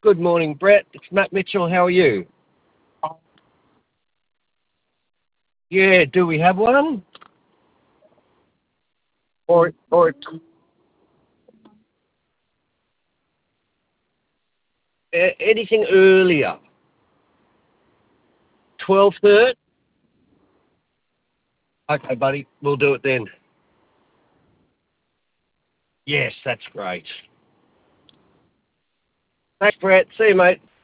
Good morning, Brett. It's Matt Mitchell. How are you? Yeah, do we have one? Or anything earlier? 12:30? Okay, buddy. We'll do it then. Yes, that's great. Thanks, Brett. See you, mate.